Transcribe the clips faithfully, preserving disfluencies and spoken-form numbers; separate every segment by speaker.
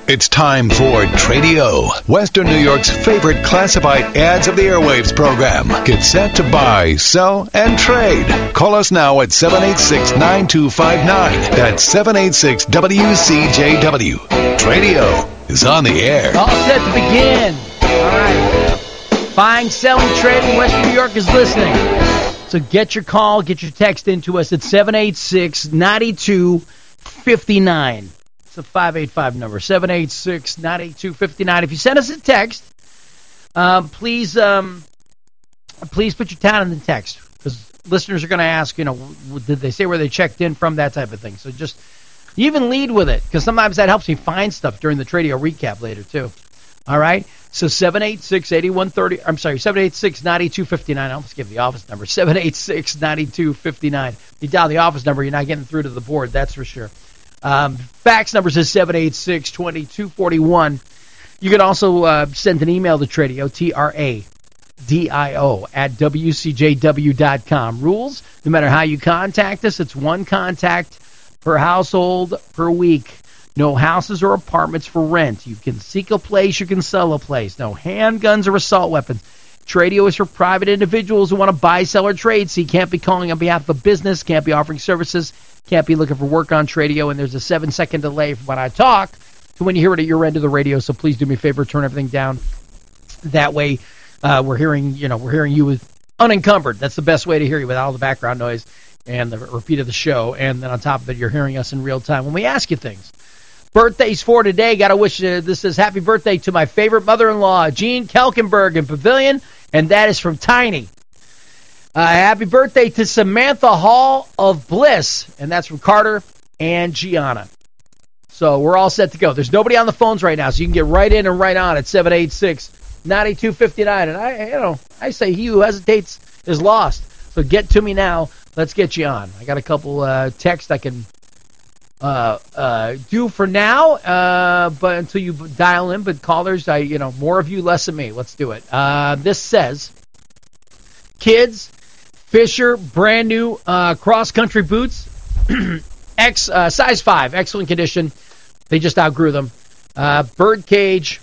Speaker 1: It's time for Tradio, Western New York's favorite classified ads of the airwaves program. Get set to buy, sell, and trade. Call us now at seven eight six, nine two five nine. That's seven eight six W C J W. Tradio is on the air.
Speaker 2: All set to begin. All right. Buying, selling, trading. Western New York is listening. So get your call, get your text into us at seven eight six, nine two five nine. It's a five eight five number, seven eight six, nine eight two, five nine. If you send us a text, um, please um, please put your town in the text, because listeners are going to ask, you know, did they say where they checked in from, that type of thing. So just even lead with it, because sometimes that helps me find stuff during the Tradio recap later, too. All right? So seven eight six, eight one three zero, I'm sorry, seven eight six, nine two five nine. I almost gave the office number, seven eight six, nine two five nine. You dial the office number, you're not getting through to the board, that's for sure. Um, fax numbers is seven eight six, two two four one. You can also uh, send an email to Tradio, T R A D I O, at W C J W dot com. Rules, no matter how you contact us, it's one contact per household per week. No houses or apartments for rent. You can seek a place, you can sell a place. No handguns or assault weapons. Tradio is for private individuals who want to buy, sell, or trade, so you can't be calling on behalf of a business, can't be offering services, can't be looking for work on Tradio, and there's a seven-second delay from when I talk to when you hear it at your end of the radio, so please do me a favor, turn everything down. That way uh, we're hearing, you know, we're hearing you with unencumbered. That's the best way to hear you without all the background noise and the repeat of the show, and then on top of it, you're hearing us in real time when we ask you things. Birthdays for today. Got to wish uh, this is happy birthday to my favorite mother-in-law, Jean Kelkenberg in Pavilion, and that is from Tiny. Uh, happy birthday to Samantha Hall of Bliss, and that's from Carter and Gianna. So we're all set to go. There's nobody on the phones right now, so you can get right in and right on at seven eight six, nine two five nine. And I, you know, I say he who hesitates is lost. So get to me now. Let's get you on. I got a couple uh, texts I can Uh, uh, do for now, uh, but until you dial in, but callers, I, you know, more of you, less of me. Let's do it. Uh, this says, kids, Fisher, brand new, uh, cross-country boots, X, uh, size five, excellent condition. They just outgrew them. Uh, bird cage,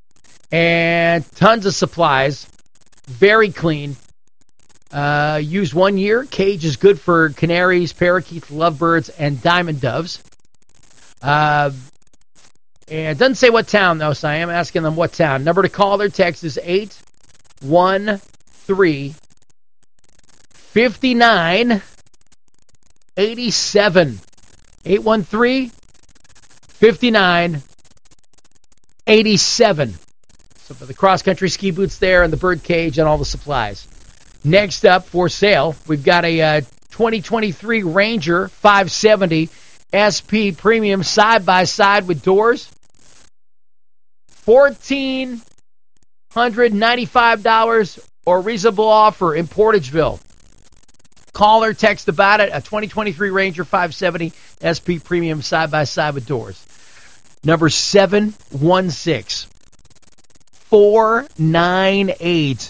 Speaker 2: and tons of supplies. Very clean. Uh, used one year. Cage is good for canaries, parakeets, lovebirds, and diamond doves. Uh, and it doesn't say what town, though, so I am asking them what town. Number to call their text is eight one three, five nine eight seven. eight one three, five nine eight seven. So for the cross-country ski boots there and the bird cage and all the supplies. Next up for sale, we've got a uh, twenty twenty-three Ranger five seventy S P Premium side-by-side with doors. one thousand four hundred ninety-five dollars or reasonable offer in Portageville. Call or text about it, a twenty twenty-three Ranger five seventy S P Premium side-by-side with doors. Number seven one six, four nine eight,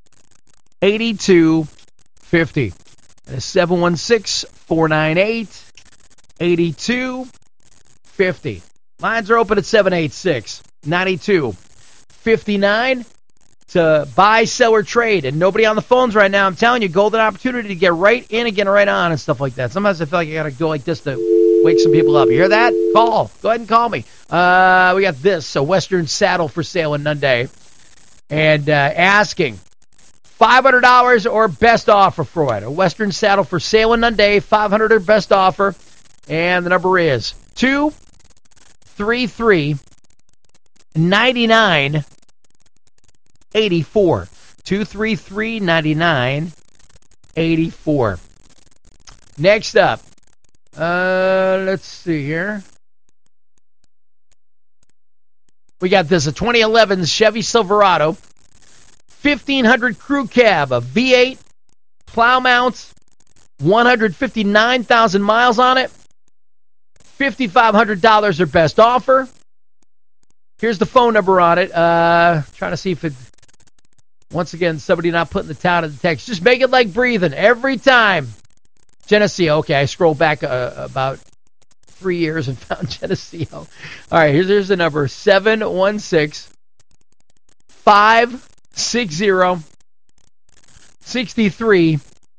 Speaker 2: eighty-two fifty. That is seven one six, four nine eight, eighty-two fifty. Lines are open at seven eight six, nine two five nine to buy, sell, or trade. And nobody on the phones right now. I'm telling you, golden opportunity to get right in and get right on and stuff like that. Sometimes I feel like I got to go like this to wake some people up. You hear that? Call. Go ahead and call me. Uh, we got this, a Western saddle for sale in Nunde. And uh, asking five hundred dollars or best offer for it. A Western saddle for sale in Nunde, five hundred dollars or best offer. And the number is two three three, nine nine eight four. two three three, nine nine eight four. Next up, uh, let's see here. We got this, a twenty eleven Chevy Silverado, fifteen hundred crew cab, a V eight, plow mounts, one hundred fifty-nine thousand miles on it, five thousand five hundred dollars or best offer. Here's the phone number on it. Uh, trying to see if it, once again, somebody not putting the town in the text. Just make it like breathing every time. Geneseo, okay, I scroll back uh, about three years and found Geneseo. All right, here's, here's the number, seven one six, five six zero, six three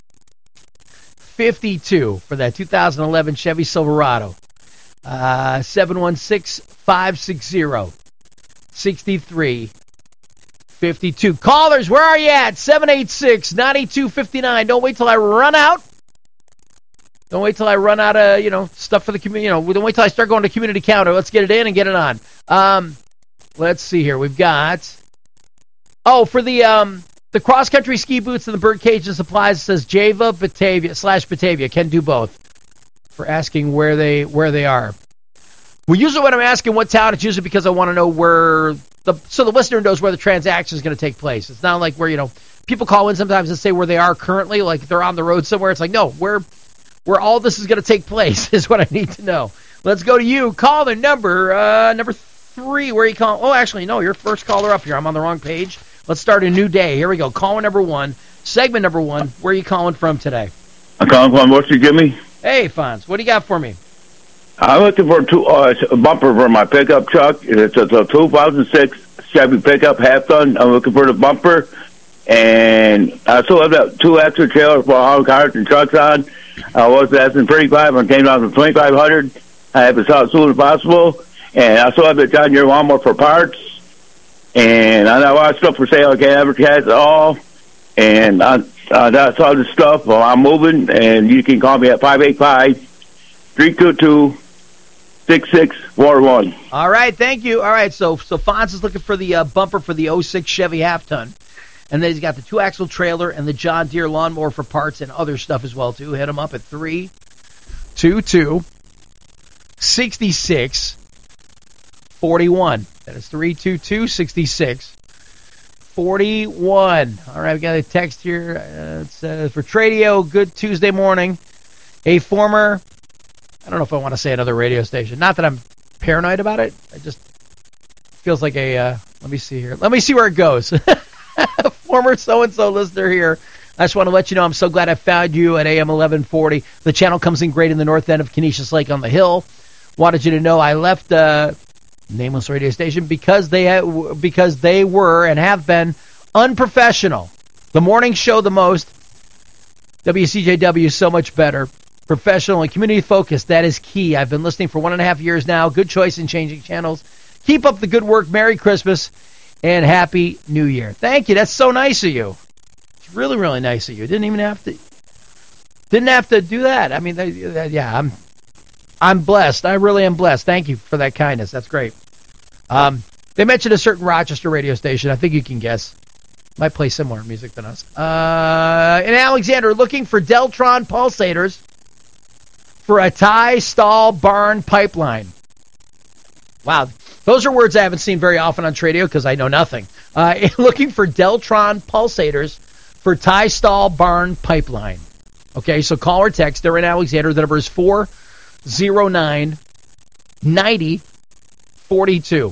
Speaker 2: five two for that two thousand eleven Chevy Silverado. Uh, seven one six, five six zero, six three five two. Callers, where are you at? seven eight six, nine two five nine. Don't wait till I run out. Don't wait till I run out of, you know, stuff for the community. You know, don't wait till I start going to community counter. Let's get it in and get it on. Um, let's see here. We've got, oh, for the um the cross-country ski boots and the bird cage and supplies, it says Java Batavia slash Batavia. Can do both. For asking where they where they are. Well, usually when I'm asking what town, it's usually because I want to know where the so the listener knows where the transaction is going to take place. It's not like where, you know, people call in sometimes and say where they are currently, like if they're on the road somewhere. It's like, no, where where all this is going to take place is what I need to know. Let's go to you. Call the number uh, number three. Where you call? Oh, actually, no, you're first caller up here. I'm on the wrong page. Let's start a new day. Here we go. Caller number one, segment number one. Where are you calling from today?
Speaker 3: I'm calling from Worcester, Jimmy.
Speaker 2: Hey, Fonz, what do you got for me?
Speaker 3: I'm looking for two, uh, a bumper for my pickup truck. It's a, a two thousand six Chevy pickup half ton. I'm looking for the bumper, and I still have that two extra trailers for all cars and trucks on. I was asking thirty-five, and came down to twenty-five hundred. I have to sell as soon as possible, and I still have the John Deere lawnmower for parts, and I got a lot of stuff for sale. I can't advertise it all, and I. Uh, that's all the stuff. Well, I'm moving, and you can call me at five eight five, three two two, six six four one.
Speaker 2: All right, thank you. All right, so so Fonz is looking for the uh, bumper for the oh six Chevy half-ton. And then he's got the two-axle trailer and the John Deere lawnmower for parts and other stuff as well, too. Hit him up at three two two, six six four one. That is three two two, six six forty-one. All right, we got a text here. Uh, it says, for Tradio, good Tuesday morning. A former, I don't know if I want to say another radio station. Not that I'm paranoid about it. It just feels like a, uh, let me see here. Let me see where it goes. Former so-and-so listener here. I just want to let you know I'm so glad I found you at A M eleven forty. The channel comes in great in the north end of Canisius Lake on the hill. Wanted you to know I left uh nameless radio station because they ha- because they were and have been unprofessional. The morning show the most. W C J W so much better. Professional and community focused. That is key. I've been listening for one and a half years now. Good choice in changing channels. Keep up the good work. Merry Christmas and Happy New Year. Thank you. That's so nice of you. It's really, really nice of you. Didn't even have to. Didn't have to do that. I mean, they, yeah, I'm. I'm blessed. I really am blessed. Thank you for that kindness. That's great. Um, they mentioned a certain Rochester radio station. I think you can guess. Might play similar music than us. Uh, in Alexander, looking for Deltron pulsators for a tie stall barn pipeline. Wow. Those are words I haven't seen very often on Tradio because I know nothing. Uh, looking for Deltron pulsators for tie stall barn pipeline. Okay, so call or text. They're in Alexander. The number is four zero nine, ninety, forty-two.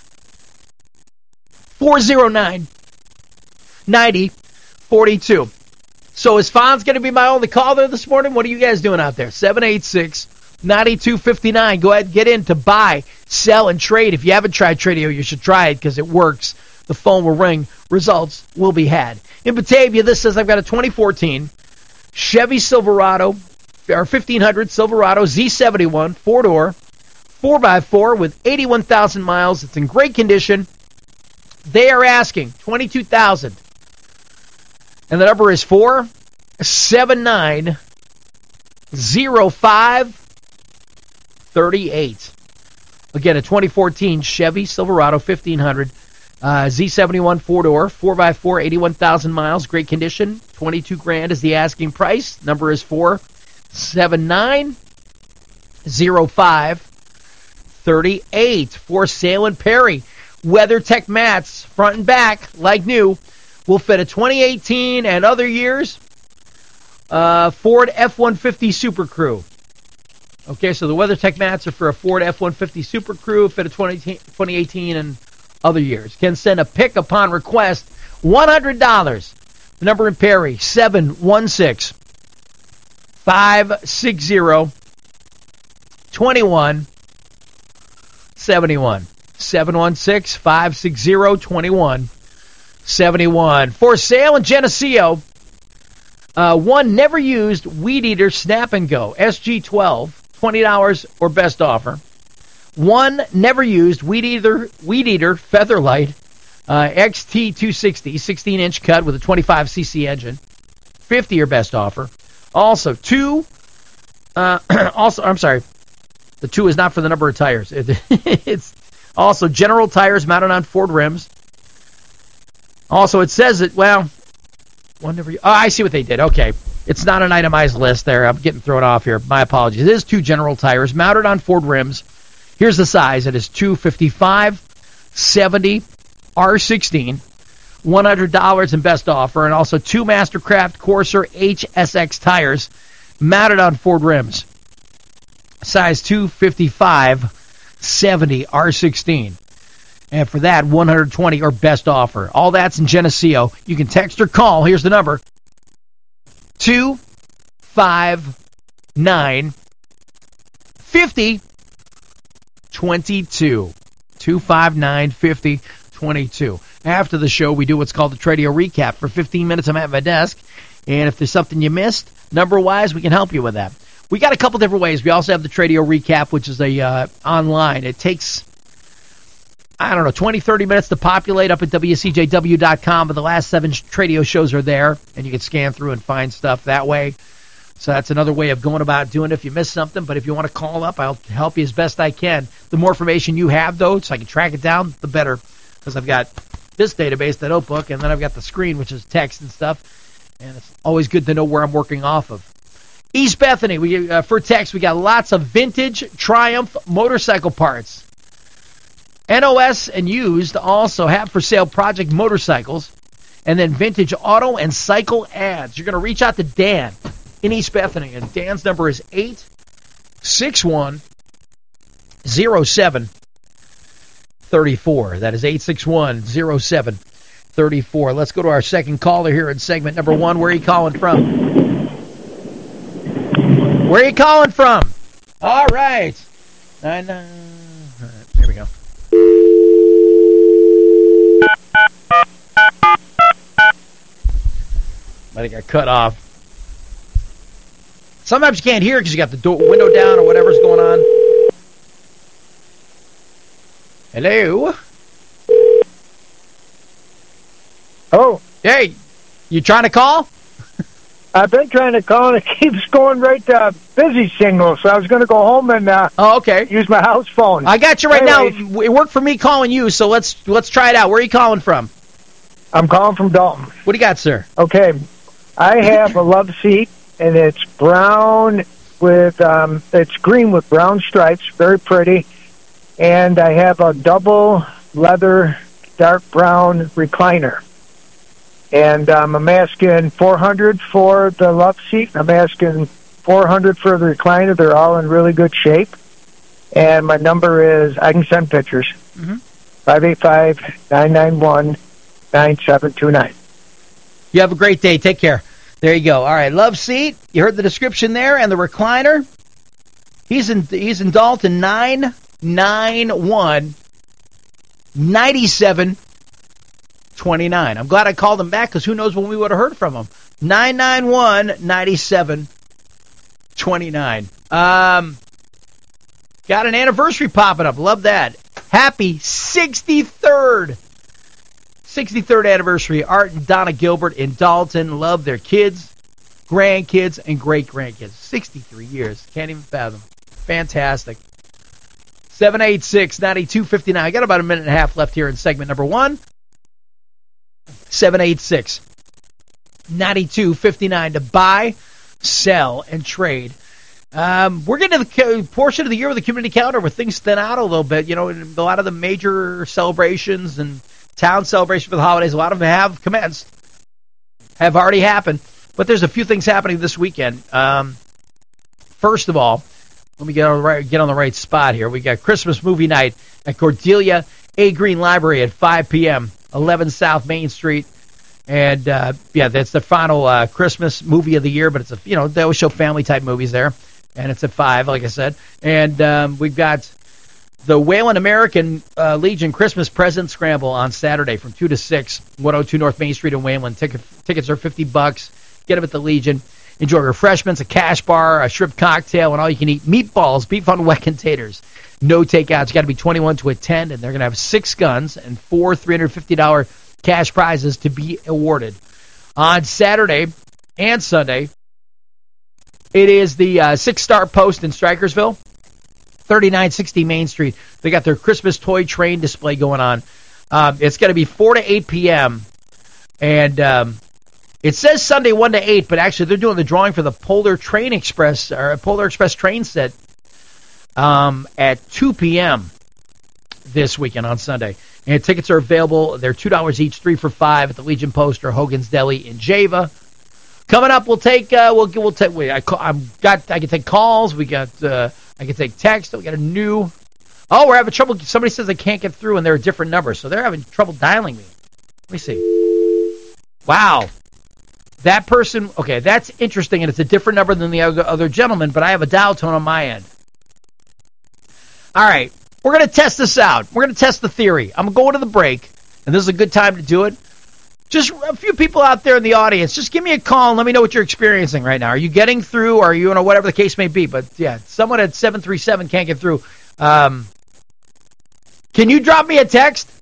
Speaker 2: four zero nine, ninety, forty-two. So is Fonz going to be my only caller this morning? What are you guys doing out there? seven eight six, nine two five nine. Go ahead and get in to buy, sell, and trade. If you haven't tried Tradio, you should try it because it works. The phone will ring. Results will be had. In Batavia, this says I've got a twenty fourteen Chevy Silverado, or fifteen hundred Silverado Z seventy-one, four-door, four by four with eighty-one thousand miles. It's in great condition. They are asking twenty-two thousand dollars. And the number is four seven nine, zero five three eight. Again, a twenty fourteen Chevy Silverado fifteen hundred uh, Z seventy-one, four-door, four by four, eighty-one thousand miles. Great condition. twenty-two grand is the asking price. Number is four seven nine, zero five three eight. For sale in Perry. WeatherTech mats, front and back, like new, will fit a twenty eighteen and other years uh, Ford F one fifty Super Crew. Okay, so the WeatherTech mats are for a Ford F one fifty Super Crew, fit a twenty eighteen and other years. Can send a pick upon request, one hundred dollars. The number in Perry, seven one six, five six zero, twenty-one seventy-one. seven one six, five six zero, two one seven one. For sale in Geneseo, uh, one never used Weed Eater Snap and Go S G twelve, twenty dollars or best offer. One never used Weed Eater Weed Eater Featherlight uh, X T two sixty, sixteen inch cut with a twenty-five c c engine, fifty or best offer. Also, two. Uh, also, I'm sorry, the two is not for the number of tires. It, it's also General Tires mounted on Ford rims. Also, it says that, well, one never. Oh, I see what they did. Okay. It's not an itemized list there. I'm getting thrown off here. My apologies. It is two General Tires mounted on Ford rims. Here's the size. It is two fifty-five, seventy, R sixteen, one hundred dollars in best offer, and also two Mastercraft Corsair H S X tires mounted on Ford rims. Size two fifty-five, seventy, R sixteen. And for that, one hundred twenty or best offer. All that's in Geneseo. You can text or call. Here's the number. two five nine, five zero, two two. two five nine, five zero, two two. After the show, we do what's called the Tradio Recap. For fifteen minutes, I'm at my desk. And if there's something you missed, number-wise, we can help you with that. We got a couple different ways. We also have the Tradio Recap, which is a uh, online. It takes, I don't know, twenty, thirty minutes to populate up at W C J W dot com, but the last seven Tradio shows are there, and you can scan through and find stuff that way. So that's another way of going about doing it if you miss something. But if you want to call up, I'll help you as best I can. The more information you have, though, so I can track it down, the better, because I've got this database, the notebook, and then I've got the screen, which is text and stuff. And it's always good to know where I'm working off of. East Bethany, we uh, for text, we got lots of vintage Triumph motorcycle parts. N O S and used also have for sale project motorcycles, and then vintage auto and cycle ads. You're going to reach out to Dan in East Bethany, and Dan's number is eight six one, zero seven three four. That is eight six one, zero seven three four. Let's go to our second caller here in segment number one. Where are you calling from? Where are you calling from? All right. Nine, nine. All right, here we go. I think I cut off. Sometimes you can't hear because you got the door, window down or whatever's going on. Hello?
Speaker 4: Oh.
Speaker 2: Hey, you trying to call?
Speaker 4: I've been trying to call, and it keeps going right to busy signal, so I was going to go home and uh,
Speaker 2: oh, okay.
Speaker 4: use my house phone.
Speaker 2: I got you right
Speaker 4: Anyways,
Speaker 2: now. It worked for me calling you, so let's let's try it out. Where are you calling from?
Speaker 4: I'm calling from Dalton.
Speaker 2: What do you got, sir?
Speaker 4: Okay. I have a love seat, and it's brown with, um, it's green with brown stripes, very pretty. And I have a double leather dark brown recliner. And um, I'm asking four hundred dollars for the love seat. I'm asking four hundred dollars for the recliner. They're all in really good shape. And my number is, I can send pictures, mm-hmm. five eight five, nine nine one, nine seven two nine.
Speaker 2: You have a great day. Take care. There you go. All right, love seat. You heard the description there, and the recliner. He's in he's in Dalton, nine nine one, nine seven twenty-nine. I'm glad I called him back because who knows when we would have heard from him. nine nine one, nine seven twenty-nine. Um, got an anniversary popping up. Love that. Happy sixty-third. sixty-third anniversary. Art and Donna Gilbert in Dalton. Love their kids, grandkids, and great-grandkids. sixty-three years. Can't even fathom. Fantastic. seven eight six, nine two five nine. I got about a minute and a half left here in segment number one. seven eight six, nine two five nine to buy, sell, and trade. Um, we're getting to the portion of the year with the community calendar where things thin out a little bit. You know, a lot of the major celebrations and town celebrations for the holidays, a lot of them have commenced, have already happened. But there's a few things happening this weekend. Um, first of all, let me get on the right, get on the right spot here. We got Christmas movie night at Cordelia A. Green Library at five p.m., eleven South Main Street. And, uh, yeah, that's the final uh, Christmas movie of the year, but it's a, you know, they always show family-type movies there. and it's at five, like I said. And um, we've got the Wayland American uh, Legion Christmas Present Scramble on Saturday from two to six, one oh two North Main Street in Wayland. Ticket, tickets are fifty bucks. Get them at the Legion. Enjoy refreshments, a cash bar, a shrimp cocktail, and all you can eat meatballs, beef on wet containers. No takeouts. You got to be twenty-one to attend, and they're going to have six guns and four three hundred fifty dollars cash prizes to be awarded. On Saturday and Sunday, it is the uh, Six Star Post in Strikersville, thirty-nine sixty Main Street. They got their Christmas toy train display going on. Um, it's going to be four to eight p.m., and um, it says Sunday one to eight, but actually they're doing the drawing for the Polar Train Express, or Polar Express train set um, at two p.m. this weekend on Sunday. And tickets are available. They're two dollars each, three for five at the Legion Post or Hogan's Deli in Java. Coming up, we'll take uh, we'll we'll take. Wait, I I've got I can take calls. We got uh, I can take text. We got a new. Oh, we're having trouble. Somebody says they can't get through, and they're a different number, so they're having trouble dialing me. Let me see. Wow. That person, okay, that's interesting, and it's a different number than the other, other gentleman, but I have a dial tone on my end. All right, we're going to test this out. We're going to test the theory. I'm going to the break, and this is a good time to do it. Just a few people out there in the audience, just give me a call and let me know what you're experiencing right now. Are you getting through, or are you, you know, whatever the case may be? But, yeah, someone at seven three seven can't get through. Um, can you drop me a text?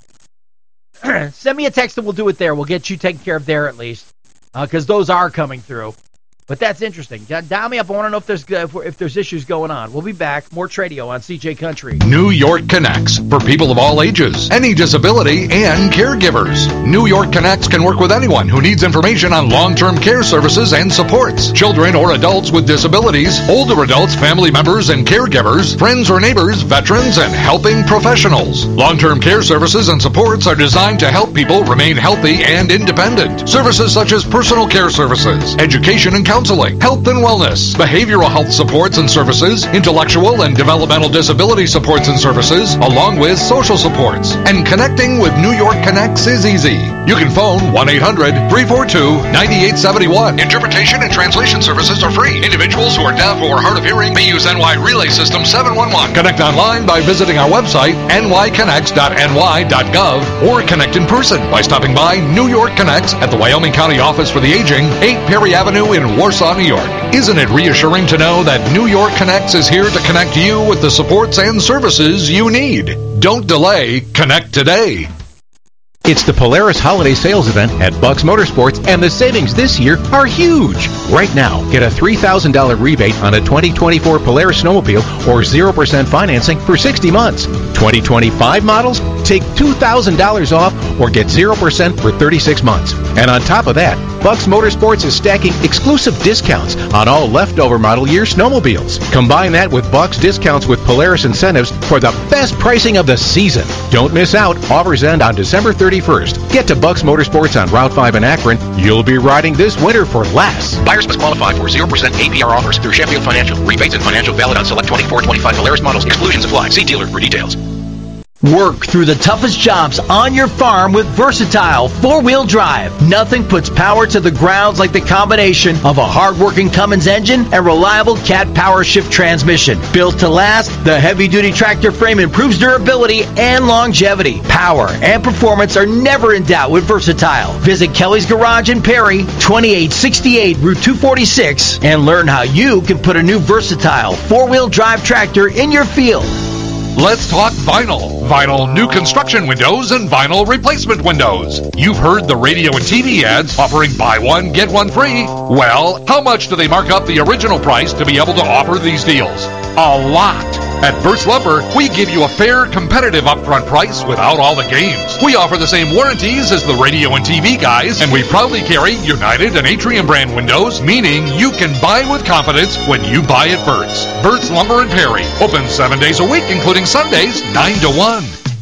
Speaker 2: Send me a text, and we'll do it there. We'll get you taken care of there at least. Because uh, those are coming through. But that's interesting. Dial me up. I want to know if there's if, if there's issues going on. We'll be back. More Tradio on C J Country.
Speaker 1: New York Connects for people of all ages, any disability, and caregivers. New York Connects can work with anyone who needs information on long-term care services and supports. Children or adults with disabilities, older adults, family members, and caregivers, friends or neighbors, veterans, and helping professionals. Long-term care services and supports are designed to help people remain healthy and independent. Services such as personal care services, education and counseling, Counseling, health and wellness, behavioral health supports and services, intellectual and developmental disability supports and services, along with social supports. And connecting with New York Connects is easy. You can phone one eight hundred, three four two, nine eight seven one. Interpretation and translation services are free. Individuals who are deaf or hard of hearing may use N Y Relay System seven one one. Connect online by visiting our website, n y connects dot n y dot gov, or connect in person by stopping by New York Connects at the Wyoming County Office for the Aging, eight Perry Avenue in Warsaw, New York. Isn't it reassuring to know that New York Connects is here to connect you with the supports and services you need? Don't delay. Connect today.
Speaker 5: It's the Polaris Holiday Sales Event at Bucks Motorsports, and the savings this year are huge. Right now, get a three thousand dollars rebate on a twenty twenty-four Polaris snowmobile or zero percent financing for sixty months. twenty twenty-five models, take two thousand dollars off or get zero percent for thirty-six months. And on top of that, Bucks Motorsports is stacking exclusive discounts on all leftover model year snowmobiles. Combine that with Bucks discounts with Polaris incentives for the best pricing of the season. Don't miss out. Offers end on December thirty-first. Get to Bucks Motorsports on Route five in Akron. You'll be riding this winter for less.
Speaker 6: Buyers must qualify for zero percent A P R offers through Sheffield Financial. Rebates and financial valid on select twenty-four twenty-five Polaris models. Exclusions apply. See dealer for details.
Speaker 2: Work through the toughest jobs on your farm with Versatile four-wheel drive. Nothing puts power to the grounds like the combination of a hard-working Cummins engine and reliable Cat Power Shift transmission. Built to last, the heavy-duty tractor frame improves durability and longevity. Power and performance are never in doubt with Versatile. Visit Kelly's Garage in Perry, twenty-eight sixty-eight Route two forty-six, and learn how you can put a new Versatile four-wheel drive tractor in your field.
Speaker 1: Let's talk vinyl. Vinyl new construction windows and vinyl replacement windows. You've heard the radio and T V ads offering buy one, get one free. Well, how much do they mark up the original price to be able to offer these deals? A lot. At Verts Lumber, we give you a fair, competitive upfront price without all the games. We offer the same warranties as the radio and T V guys, and we proudly carry United and Atrium brand windows, meaning you can buy with confidence when you buy at Verts. Verts Lumber and Perry, open seven days a week, including Sundays, nine to one.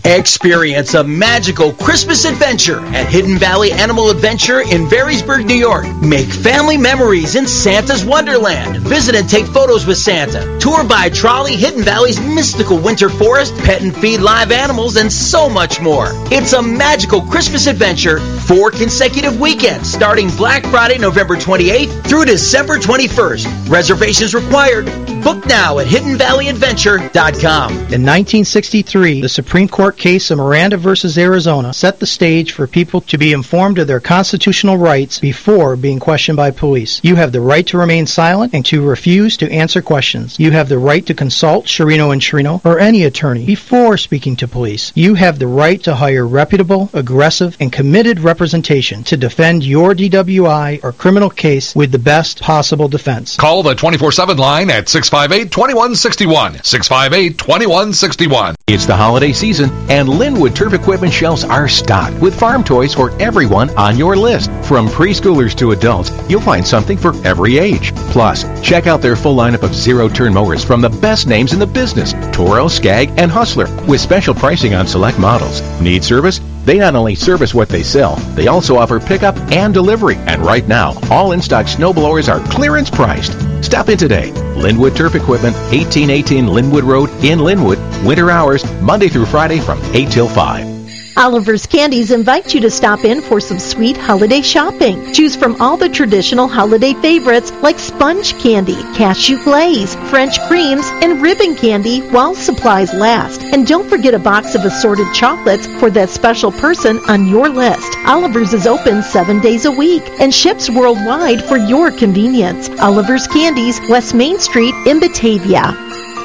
Speaker 2: Experience a magical Christmas adventure at Hidden Valley Animal Adventure in Varysburg, New York. Make family memories in Santa's Wonderland. Visit and take photos with Santa. Tour by trolley Hidden Valley's mystical winter forest, pet and feed live animals, and so much more. It's a magical Christmas adventure, four consecutive weekends, starting Black Friday, November twenty-eighth through December twenty-first. Reservations required. Book now at hidden valley adventure dot com.
Speaker 7: In nineteen sixty-three, the Supreme Court case of Miranda versus Arizona set the stage for people to be informed of their constitutional rights before being questioned by police. You have the right to remain silent and to refuse to answer questions. You have the right to consult Chirino and Chirino or any attorney before speaking to police. You have the right to hire reputable, aggressive, and committed representation to defend your D W I or criminal case with the best possible defense.
Speaker 8: Call the twenty-four seven line at six five eight, two one six one. six five eight, two one six one.
Speaker 5: It's the holiday season, and Linwood Turf Equipment shelves are stocked with farm toys for everyone on your list. From preschoolers to adults, you'll find something for every age. Plus, check out their full lineup of zero-turn mowers from the best names in the business, Toro, Skag, and Hustler, with special pricing on select models. Need service? They not only service what they sell, they also offer pickup and delivery. And right now, all in-stock snowblowers are clearance priced. Stop in today. Linwood Turf Equipment, eighteen eighteen Linwood Road in Linwood. Winter hours, Monday through Friday from eight till five.
Speaker 9: Oliver's Candies invite you to stop in for some sweet holiday shopping. Choose from all the traditional holiday favorites like sponge candy, cashew glaze, French creams, and ribbon candy while supplies last. And don't forget a box of assorted chocolates for that special person on your list. Oliver's is open seven days a week and ships worldwide for your convenience. Oliver's Candies, West Main Street in Batavia.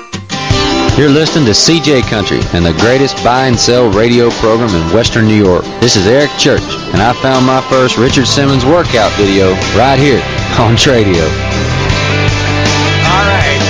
Speaker 10: You're listening to C J Country and the greatest buy and sell radio program in Western New York. This is Eric Church, and I found my first Richard Simmons workout video right here on Tradio.
Speaker 2: All right.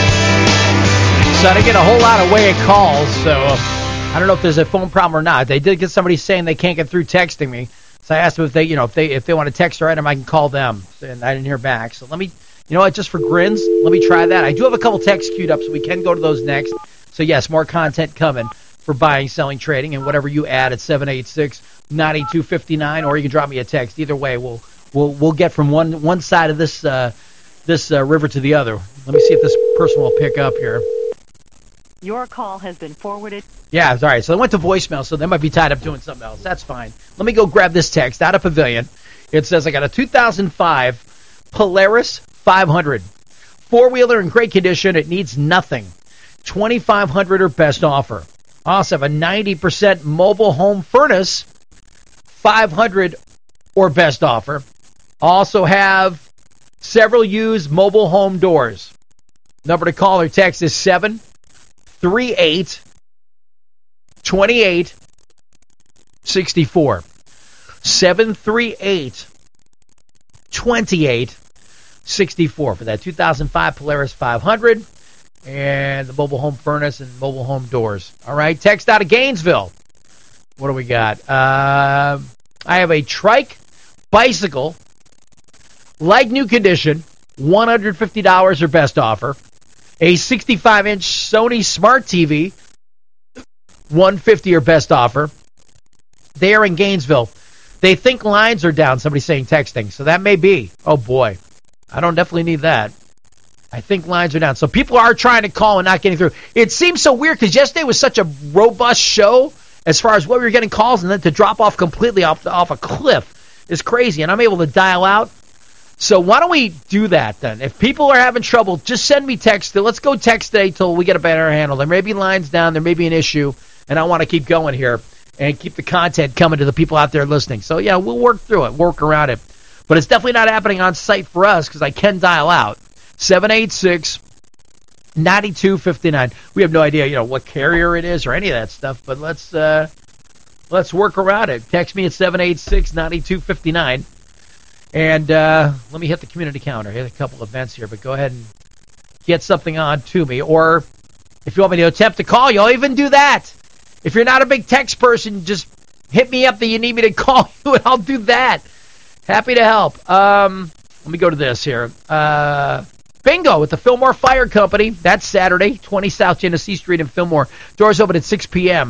Speaker 2: So I didn't get a whole lot of way of calls, so I don't know if there's a phone problem or not. They did get somebody saying they can't get through texting me, so I asked them if they, you know, if they if they want to text or item, I can call them, and I didn't hear back. So let me, you know what, just for grins, let me try that. I do have a couple texts queued up, so we can go to those next. So, yes, more content coming for buying, selling, trading, and whatever you add at seven eight six, nine two five nine, or you can drop me a text. Either way, we'll we'll we'll get from one one side of this uh, this uh, river to the other. Let me see if this person will pick up here.
Speaker 11: Your call has been forwarded.
Speaker 2: Yeah, all right. So they went to voicemail, so they might be tied up doing something else. That's fine. Let me go grab this text out of Pavilion. It says, I got a two thousand five Polaris five hundred. Four-wheeler in great condition. It needs nothing. twenty-five hundred dollars or best offer. Also have a ninety percent mobile home furnace, five hundred dollars or best offer. Also have several used mobile home doors. Number to call or text is seven three eight, two eight six four. seven three eight, two eight six four for that two thousand five Polaris five hundred. And the mobile home furnace and mobile home doors. All right, text out of Gainesville. What do we got? Uh, I have a trike bicycle, like new condition, one hundred fifty dollars or best offer. A sixty-five inch Sony Smart T V, one hundred fifty dollars or best offer. They are in Gainesville. They think lines are down, somebody's saying texting. So that may be. Oh, boy. I don't definitely need that. I think lines are down. So people are trying to call and not getting through. It seems so weird because yesterday was such a robust show as far as what we were getting calls, and then to drop off completely off, off a cliff is crazy. And I'm able to dial out. So why don't we do that then? If people are having trouble, just send me text. Let's go text today till we get a better handle. There may be lines down. There may be an issue. And I want to keep going here and keep the content coming to the people out there listening. So, yeah, we'll work through it, work around it. But it's definitely not happening on site for us because I can dial out. seven eight six, nine two five nine. We have no idea, you know, what carrier it is or any of that stuff, but let's uh, let's work around it. Text me at seven eight six, nine two five nine. And uh, let me hit the community counter. Hit a couple events here, but go ahead and get something on to me. Or if you want me to attempt to call you, I'll even do that. If you're not a big text person, just hit me up that you need me to call you, and I'll do that. Happy to help. Um, let me go to this here. Uh... Bingo with the Fillmore Fire Company. That's Saturday, twenty South Genesee Street in Fillmore. Doors open at six p.m.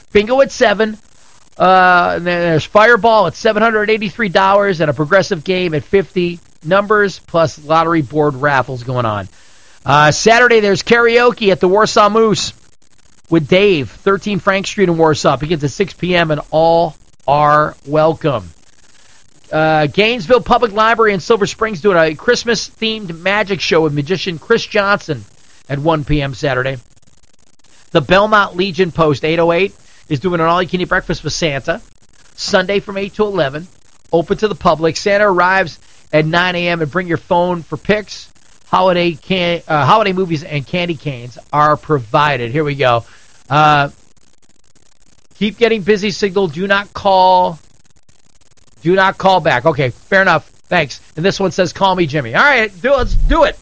Speaker 2: Bingo at seven. Uh, and then there's Fireball at seven hundred eighty-three dollars and a progressive game at fifty numbers plus lottery board raffles going on. Uh, Saturday there's karaoke at the Warsaw Moose with Dave, thirteen Frank Street in Warsaw. Begins at six p.m. and all are welcome. Uh, Gainesville Public Library in Silver Springs doing a Christmas-themed magic show with magician Chris Johnson at one p.m. Saturday. The Belmont Legion Post eight oh eight is doing an all-you-can-eat breakfast with Santa, Sunday from eight to eleven, open to the public. Santa arrives at nine a.m. and bring your phone for pics. Holiday can uh, holiday movies and candy canes are provided. Here we go. Uh, keep getting busy signal. Do not call. Do not call back. Okay, fair enough. Thanks. And this one says, call me Jimmy. All right, do, let's do it.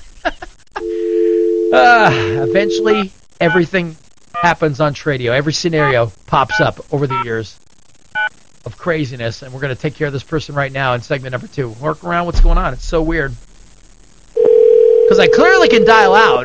Speaker 2: uh, eventually, everything happens on Tradio. Every scenario pops up over the years of craziness, and we're going to take care of this person right now in segment number two. Work around what's going on. It's so weird. Because I clearly can dial out.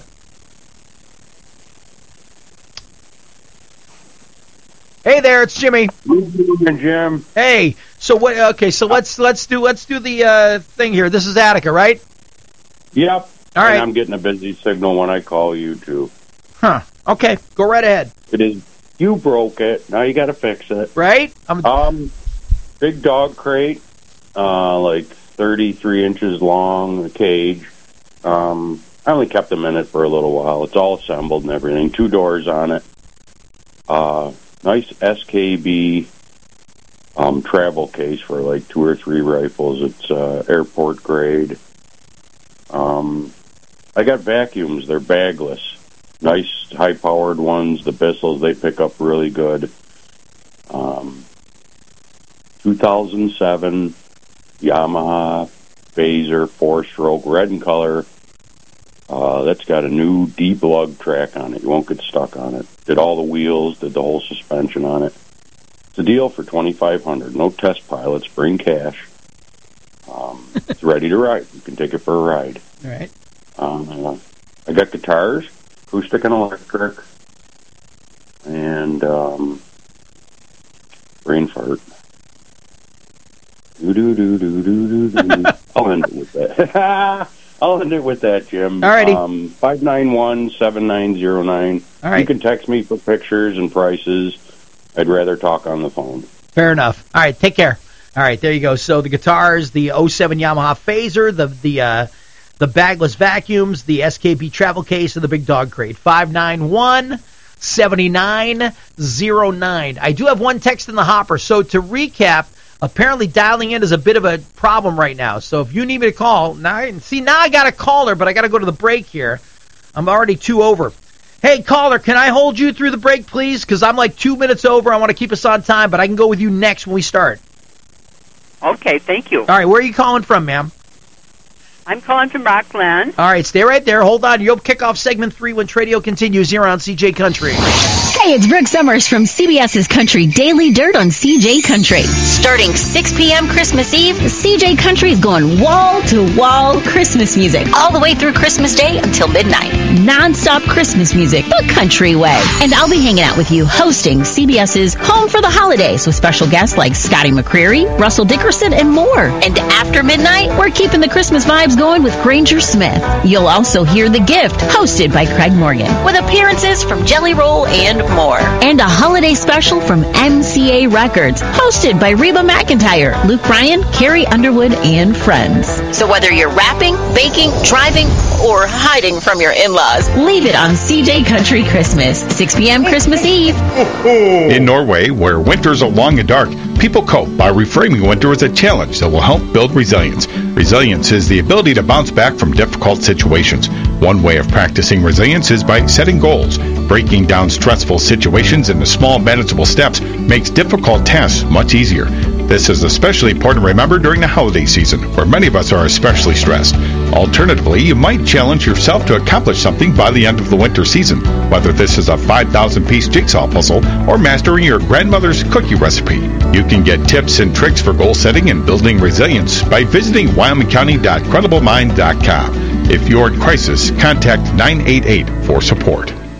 Speaker 2: Hey there, it's Jimmy.
Speaker 12: And Jim.
Speaker 2: Hey, so what? Okay, so let's let's do let's do the uh, thing here. This is Attica, right?
Speaker 12: Yep.
Speaker 2: All right.
Speaker 12: And I'm getting a busy signal when I call you too.
Speaker 2: Huh. Okay, go right ahead.
Speaker 12: It is. You broke it. Now you got to fix it.
Speaker 2: Right? I'm...
Speaker 12: Um, big dog crate, uh, like thirty-three inches long, a cage. Um, I only kept them in it for a little while. It's all assembled and everything. Two doors on it. Uh, nice S K B um, travel case for like two or three rifles. It's uh, airport grade. Um, I got vacuums. They're bagless. Nice high-powered ones. The Bissells, they pick up really good. Um, two thousand seven Yamaha Phaser four-stroke, red in color. Uh, that's got a new deep lug track on it. You won't get stuck on it. Did all the wheels, did the whole suspension on it. It's a deal for twenty-five hundred dollars. No test pilots, bring cash. Um, it's ready to ride. You can take it for a ride.
Speaker 2: All right.
Speaker 12: Um, I got guitars, acoustic and electric, and um, brain fart. Do do do do do do do. I'll end it with that. I'll end it with that, Jim.
Speaker 2: Alrighty.
Speaker 12: Um, five nine one, seven nine zero nine.
Speaker 2: All right.
Speaker 12: You can text me for pictures and prices. I'd rather talk on the phone.
Speaker 2: Fair enough. All right, take care. All right, there you go. So the guitars, the oh seven Yamaha Phaser, the the uh, the bagless vacuums, the S K B travel case, and the big dog crate. five nine one, seven nine zero nine. I do have one text in the hopper. So to recap, apparently dialing in is a bit of a problem right now. So if you need me to call, now I, see, now I got a caller, but I got to go to the break here. I'm already two over. Hey, caller, can I hold you through the break, please? Because I'm like two minutes over. I want to keep us on time, but I can go with you next when we start.
Speaker 13: Okay, thank you.
Speaker 2: All right, where are you calling from, ma'am?
Speaker 13: I'm calling from Rockland.
Speaker 2: All right, stay right there. Hold on. You'll kick off segment three when Tradio continues here on C J Country.
Speaker 14: Hey, it's Brooke Summers from CBS's Country Daily Dirt on C J Country. Starting six p.m. Christmas Eve, C J Country is going wall-to-wall Christmas music all the way through Christmas Day until midnight. Non-stop Christmas music the country way. And I'll be hanging out with you hosting CBS's Home for the Holidays with special guests like Scotty McCreery, Russell Dickerson, and more. And after midnight, we're keeping the Christmas vibes going with Granger Smith. You'll also hear The Gift, hosted by Craig Morgan, with appearances from Jelly Roll and more. And a holiday special from M C A Records, hosted by Reba McEntire, Luke Bryan, Carrie Underwood, and friends. So whether you're rapping, baking, driving, or hiding from your in-laws, leave it on C J Country Christmas, six p.m. Christmas Eve.
Speaker 15: In Norway, where winters are long and dark, people cope by reframing winter as a challenge that will help build resilience. Resilience is the ability to bounce back from difficult situations. One way of practicing resilience is by setting goals. Breaking down stressful situations into small, manageable steps makes difficult tasks much easier. This is especially important to remember during the holiday season, where many of us are especially stressed. Alternatively, you might challenge yourself to accomplish something by the end of the winter season, whether this is a five thousand piece jigsaw puzzle or mastering your grandmother's cookie recipe. You can get tips and tricks for goal setting and building resilience by visiting wyoming county dot credible mind dot com. If you're in crisis, contact nine eight eight for support.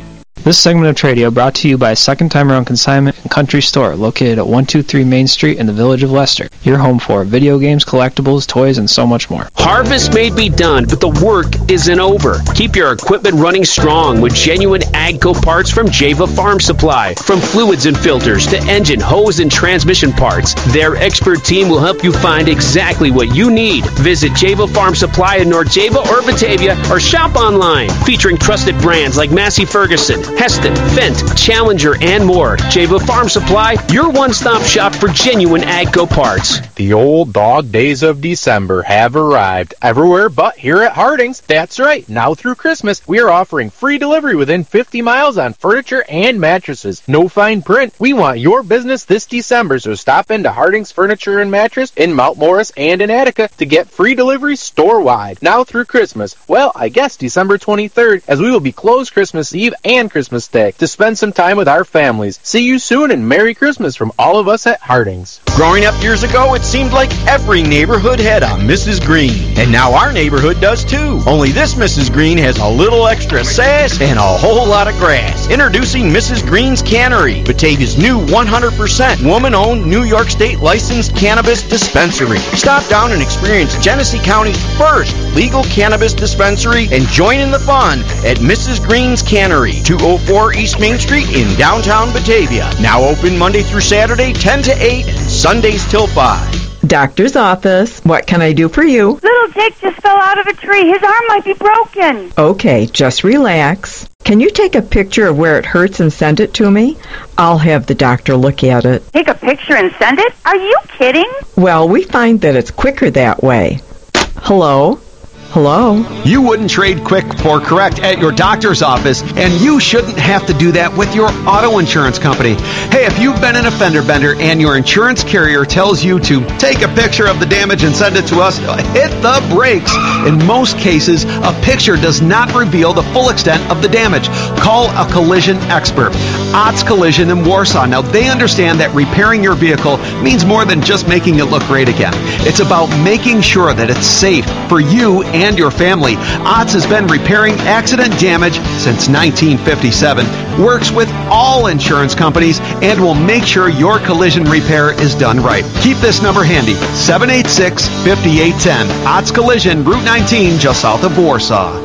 Speaker 16: This segment of Tradio brought to you by Second Time Around Consignment and Country Store, located at one two three Main Street in the Village of Leicester. Your home for video games, collectibles, toys, and so much more.
Speaker 17: Harvest may be done, but the work isn't over. Keep your equipment running strong with genuine AGCO parts from Java Farm Supply. From fluids and filters to engine, hose, and transmission parts, their expert team will help you find exactly what you need. Visit Java Farm Supply in North Java or Batavia, or shop online. Featuring trusted brands like Massey Ferguson, Heston, Fendt, Challenger, and more. Java Farm Supply, your one-stop shop for genuine AGCO parts.
Speaker 5: The old dog days of December have arrived everywhere but here at Harding's. That's right. Now through Christmas, we are offering free delivery within fifty miles on furniture and mattresses. No fine print. We want your business this December, so stop into Harding's Furniture and Mattress in Mount Morris and in Attica to get free delivery store-wide. Now through Christmas. Well, I guess December twenty-third, as we will be closed Christmas Eve and Christmas Day to spend some time with our families. See you soon, and Merry Christmas from all of us at Harding's.
Speaker 18: Growing up years ago, it seemed like every neighborhood had a Missus Green. And now our neighborhood does too. Only this Missus Green has a little extra sass and a whole lot of grass. Introducing Missus Green's Cannery, Batavia's new one hundred percent woman-owned New York State licensed cannabis dispensary. Stop down and experience Genesee County's first legal cannabis dispensary and join in the fun at Missus Green's Cannery, two oh four East Main Street in downtown Batavia. Now open Monday through Saturday, ten to eight, Sundays till five.
Speaker 19: Doctor's office. What can I do for you?
Speaker 20: Little Dick just fell out of a tree. His arm might be broken.
Speaker 19: Okay, just relax. Can you take a picture of where it hurts and send it to me? I'll have the doctor look at it.
Speaker 20: Take a picture and send it? Are you kidding?
Speaker 19: Well, we find that it's quicker that way. Hello? Hello?
Speaker 21: You wouldn't trade quick for correct at your doctor's office, and you shouldn't have to do that with your auto insurance company. Hey, if you've been in a fender bender and your insurance carrier tells you to take a picture of the damage and send it to us, hit the brakes. In most cases, a picture does not reveal the full extent of the damage. Call a collision expert. Otts Collision in Warsaw. Now, they understand that repairing your vehicle means more than just making it look great again. It's about making sure that it's safe for you and and your family. Otts has been repairing accident damage since nineteen fifty-seven, works with all insurance companies, and will make sure your collision repair is done right. Keep this number handy, seven eight six, five eight one zero. Otts Collision, Route nineteen, just south of Warsaw.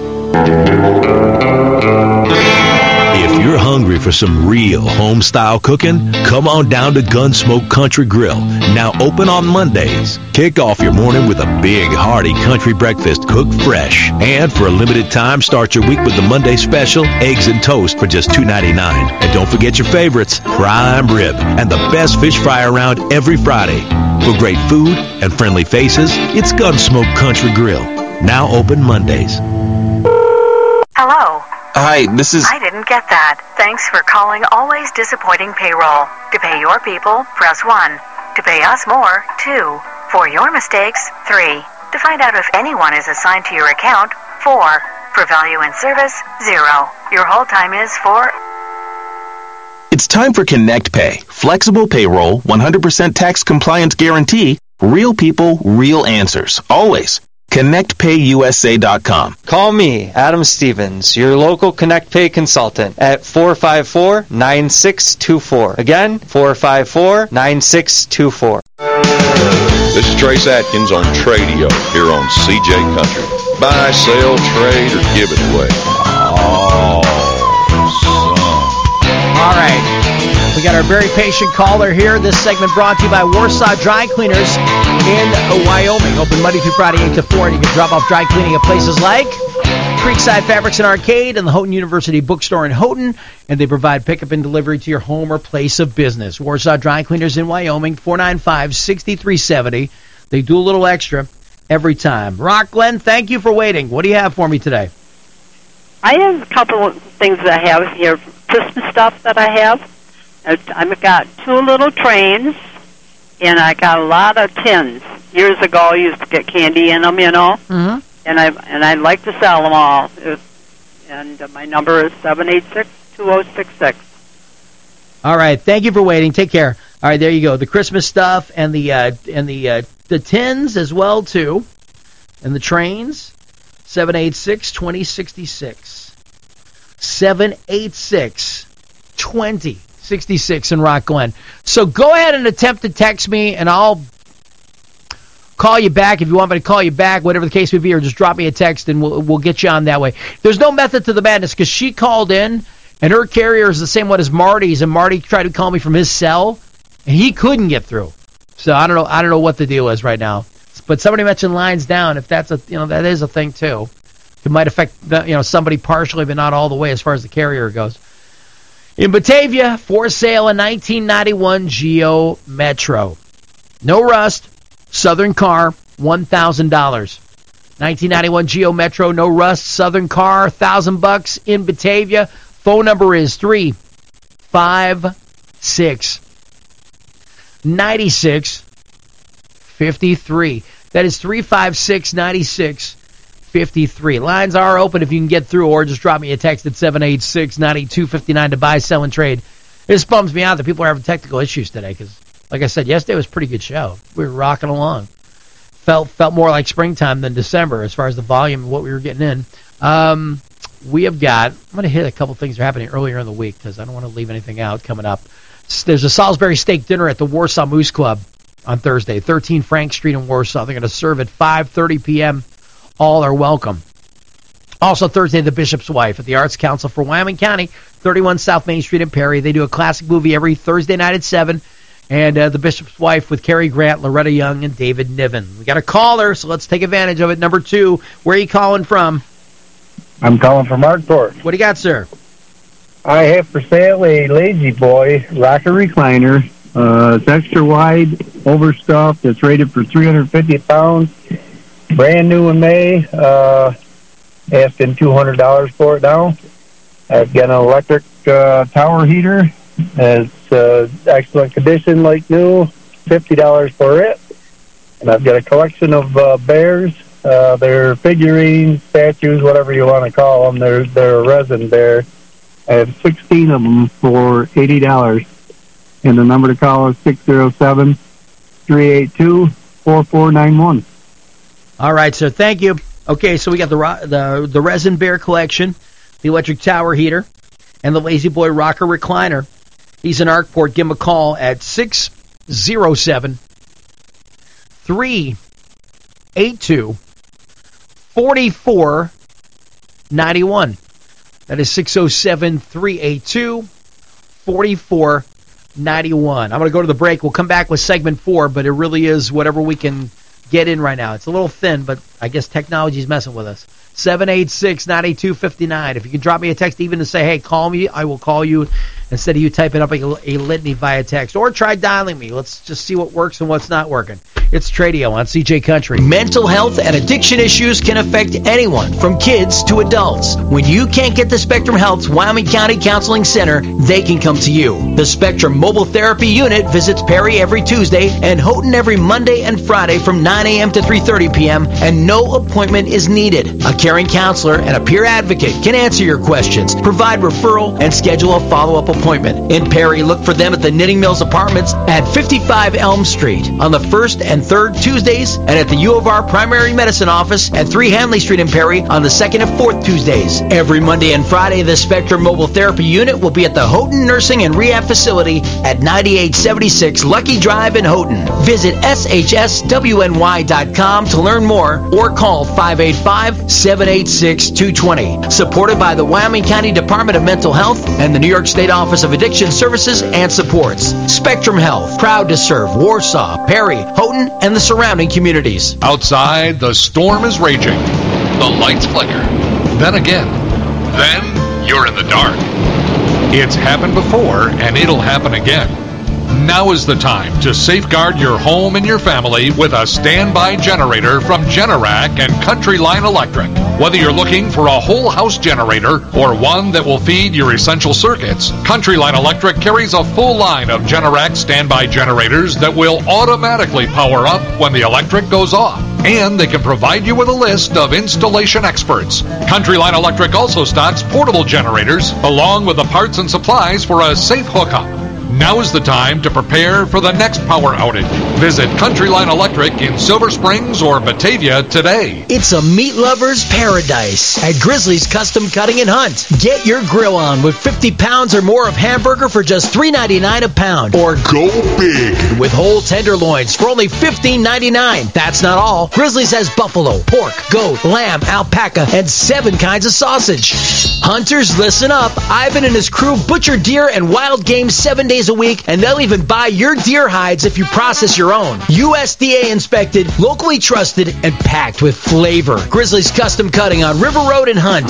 Speaker 22: If you're hungry for some real home-style cooking, come on down to Gunsmoke Country Grill, now open on Mondays. Kick off your morning with a big, hearty country breakfast cooked fresh. And for a limited time, start your week with the Monday special, eggs and toast for just two ninety-nine. And don't forget your favorites, prime rib, and the best fish fry around every Friday. For great food and friendly faces, it's Gunsmoke Country Grill, now open Mondays.
Speaker 23: Hello.
Speaker 24: Hi, this is...
Speaker 23: I didn't get that. Thanks for calling Always Disappointing Payroll. To pay your people, press one. To pay us more, two. For your mistakes, three. To find out if anyone is assigned to your account, four. For value and service, zero. Your hold time is four.
Speaker 24: It's time for Connect Pay. Flexible payroll, one hundred percent tax compliance guarantee, real people, real answers. Always. Connect Pay U S A dot com.
Speaker 25: Call me, Adam Stevens, your local Connect Pay consultant at four five four, nine six two four. Again, four five four, nine six two four.
Speaker 26: This is Trace Atkins on Tradio here on C J Country. Buy, sell, trade, or give it away. Oh, son.
Speaker 2: All right. We got our very patient caller here. This segment brought to you by Warsaw Dry Cleaners in Wyoming. Open Monday through Friday, eight to four. And you can drop off dry cleaning at places like Creekside Fabrics and Arcade and the Houghton University Bookstore in Houghton. And they provide pickup and delivery to your home or place of business. Warsaw Dry Cleaners in Wyoming, four nine five, six three seven zero. They do a little extra every time. Rock Glenn, thank you for waiting. What do you have for me today?
Speaker 13: I have a couple of things that I have here. Christmas stuff that I have. I've got two little trains, and I got a lot of tins. Years ago, I used to get candy in them, you know,
Speaker 2: mm-hmm.
Speaker 13: and I and I'd like to sell them all. And uh, my number is seven eight six, two oh six six.
Speaker 2: All right, thank you for waiting. Take care. All right, there you go. The Christmas stuff and the uh, and the uh, the tins as well too, and the trains. seven eight six, two oh six six. seven eight six, two zero six six in Rock Glen. So go ahead and attempt to text me, and I'll call you back if you want me to call you back, whatever the case may be, or just drop me a text, and we'll, we'll get you on that way. There's no method to the madness because she called in, and her carrier is the same one as Marty's, and Marty tried to call me from his cell, and he couldn't get through. So I don't know. I don't know what the deal is right now. But somebody mentioned lines down. If that's a, you know, that is a thing too. It might affect the, you know, somebody partially, but not all the way as far as the carrier goes. In Batavia, for sale a nineteen ninety-one Geo Metro, no rust, Southern car, one thousand dollars. nineteen ninety-one Geo Metro, no rust, Southern car, thousand bucks in Batavia. Phone number is three five six nine six five three. That is three five six nine six five three. Lines are open if you can get through, or just drop me a text at seven eight six, nine two five nine to buy, sell, and trade. This bums me out that people are having technical issues today because, like I said, yesterday was a pretty good show. We were rocking along. Felt felt more like springtime than December as far as the volume of what we were getting in. Um, we have got, I'm going to hit a couple things that are happening earlier in the week because I don't want to leave anything out coming up. There's a Salisbury steak dinner at the Warsaw Moose Club on Thursday, thirteen Frank Street in Warsaw. They're going to serve at five thirty p.m. All are welcome. Also Thursday, The Bishop's Wife at the Arts Council for Wyoming County, thirty-one South Main Street in Perry. They do a classic movie every Thursday night at seven. And uh, The Bishop's Wife with Cary Grant, Loretta Young, and David Niven. We got a caller, so let's take advantage of it. Number two, where are you calling from?
Speaker 1: I'm calling from Markport.
Speaker 2: What do you got, sir?
Speaker 1: I have for sale a Lazy Boy rocker recliner. Uh, it's extra wide, overstuffed. It's rated for three hundred fifty pounds. Brand new in May. Uh, asking two hundred dollars for it now. I've got an electric uh, tower heater. It's uh, excellent condition, like new. fifty dollars for it. And I've got a collection of uh, bears. Uh, they're figurines, statues, whatever you want to call them. They're, they're a resin bear. I have sixteen of them for eighty dollars. And the number to call is six oh seven, three eight two, four four nine one.
Speaker 2: All right, sir. Thank you. Okay, so we got the the the resin bear collection, the electric tower heater, and the Lazy Boy rocker recliner. He's in Arkport. Give him a call at six oh seven, three eight two, four four nine one. That is six oh seven, three eight two, four four nine one. I'm going to go to the break. We'll come back with segment four, but it really is whatever we can get in right now. It's a little thin, but I guess technology's messing with us. seven eight six, nine eight two, five nine. If you can drop me a text even to say, hey, call me, I will call you instead of you typing up a, a litany via text. Or try dialing me. Let's just see what works and what's not working. It's Tradio on C J Country.
Speaker 3: Mental health and addiction issues can affect anyone, from kids to adults. When you can't get to Spectrum Health's Wyoming County Counseling Center, they can come to you. The Spectrum Mobile Therapy Unit visits Perry every Tuesday and Houghton every Monday and Friday from nine a.m. to three thirty p.m., and no appointment is needed. A caring counselor and a peer advocate can answer your questions, provide referral, and schedule a follow-up appointment. In Perry, look for them at the Knitting Mills Apartments at fifty-five Elm Street on the first and third Tuesdays, and at the U of R Primary Medicine Office at three Hanley Street in Perry on the second and fourth Tuesdays. Every Monday and Friday, the Spectrum Mobile Therapy Unit will be at the Houghton Nursing and Rehab Facility at ninety-eight seventy-six Lucky Drive in Houghton. Visit S H S W N Y dot com to learn more or call five eight five, seven eight six, two two zero. Supported by the Wyoming County Department of Mental Health and the New York State Office of Addiction Services and Supports. Spectrum Health, proud to serve Warsaw, Perry, Houghton, and the surrounding communities.
Speaker 4: Outside, the storm is raging. The lights flicker. Then again. Then you're in the dark. It's happened before, and it'll happen again. Now is the time to safeguard your home and your family with a standby generator from Generac and Country Line Electric. Whether you're looking for a whole house generator or one that will feed your essential circuits, Country Line Electric carries a full line of Generac standby generators that will automatically power up when the electric goes off. And they can provide you with a list of installation experts. Country Line Electric also stocks portable generators along with the parts and supplies for a safe hookup. Now is the time to prepare for the next power outage. Visit Countryline Electric in Silver Springs or Batavia today.
Speaker 3: It's a meat lover's paradise at Grizzly's Custom Cutting and Hunt. Get your grill on with fifty pounds or more of hamburger for just three ninety-nine a pound. Or go big with whole tenderloins for only fifteen ninety-nine. That's not all. Grizzly's has buffalo, pork, goat, lamb, alpaca, and seven kinds of sausage. Hunters, listen up. Ivan and his crew butcher deer and wild game seven days a week, and they'll even buy your deer hides if you process your own. U S D A inspected, locally trusted, and packed with flavor. Grizzly's Custom Cutting on River Road in Hunt.